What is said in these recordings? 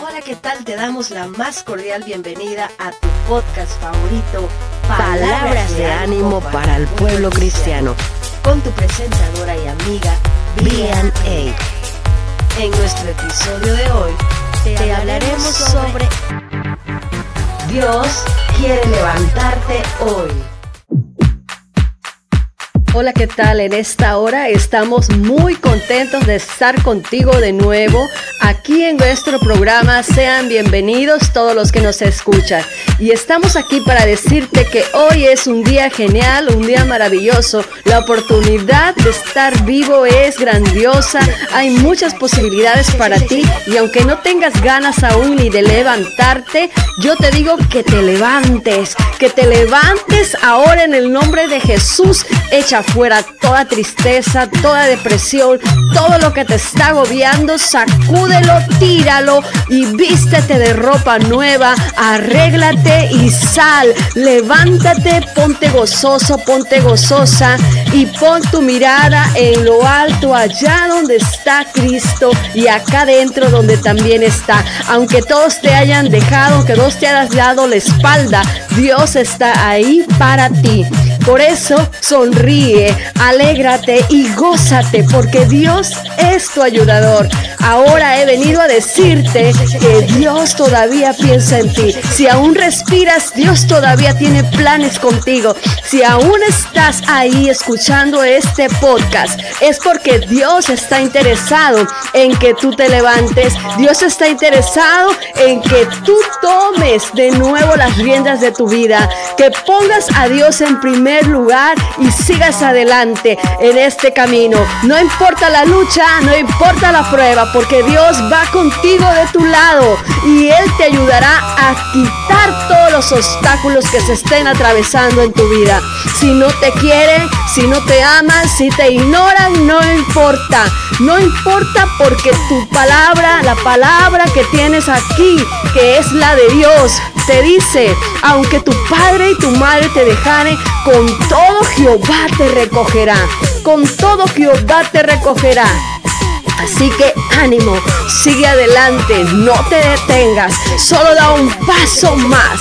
Hola, ¿qué tal? Te damos la más cordial bienvenida a tu podcast favorito, Palabras de Ánimo para el Pueblo Cristiano, con tu presentadora y amiga, Brian A. En nuestro episodio de hoy, te hablaremos sobre Dios quiere levantarte hoy. Hola, ¿qué tal? En esta hora estamos muy contentos de estar contigo de nuevo aquí en nuestro programa. Sean bienvenidos todos los que nos escuchan. Y estamos aquí para decirte que hoy es un día genial, un día maravilloso. La oportunidad de estar vivo es grandiosa. Hay muchas posibilidades para ti. Y aunque no tengas ganas aún ni de levantarte, yo te digo que te levantes. Que te levantes ahora en el nombre de Jesús. Echa fuera toda tristeza, toda depresión, todo lo que te está agobiando, sacúdelo, tíralo y vístete de ropa nueva, arréglate y sal, levántate, ponte gozoso, ponte gozosa y pon tu mirada en lo alto, allá donde está Cristo y acá adentro donde también está. Aunque todos te hayan dejado, aunque todos te hayas dado la espalda, Dios está ahí para ti. Por eso sonríe, alégrate y gózate, porque Dios es tu ayudador. Ahora he venido a decirte que Dios todavía piensa en ti. Si aún respiras, Dios todavía tiene planes contigo. Si aún estás ahí escuchando este podcast, es porque Dios está interesado en que tú te levantes. Dios está interesado en que tú tomes de nuevo las riendas de tu vida, que pongas a Dios en primer lugar y sigas adelante en este camino. No importa la lucha, no importa la prueba, porque Dios va contigo de tu lado y Él te ayudará a quitar todos los obstáculos que se estén atravesando en tu vida. Si no te quieren, si no te aman, si te ignoran, no importa. No importa, porque tu palabra, la palabra que tienes aquí, que es la de Dios, te dice: aunque tu padre y tu madre te dejaren, con todo Jehová te recogerá. Con todo Jehová te recogerá. Así que ánimo, sigue adelante, no te detengas, solo da un paso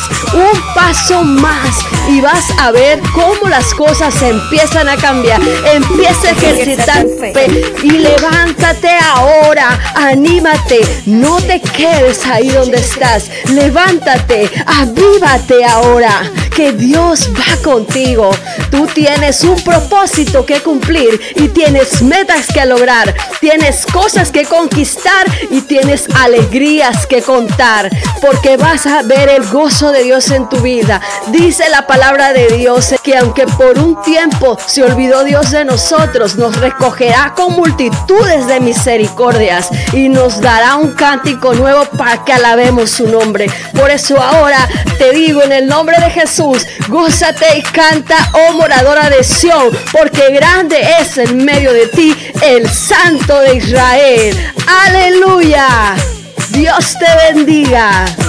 más y vas a ver cómo las cosas se empiezan a cambiar. Empieza a ejercitar fe y levántate ahora, anímate, no te quedes ahí donde estás, levántate, avívate ahora, que Dios va contigo. Tú tienes un propósito que cumplir y tienes metas que lograr, tienes cosas que conquistar y tienes alegrías que contar, porque vas a ver el gozo de Dios en tu vida. Dice la palabra de Dios que aunque por un tiempo se olvidó Dios de nosotros, nos recogerá con multitudes de misericordias y nos dará un cántico nuevo para que alabemos su nombre. Por eso ahora te digo, en el nombre de Jesús, gózate y canta, oh moradora de Sión, porque grande es en medio de ti el Santo de Israel. ¡Aleluya! Dios te bendiga.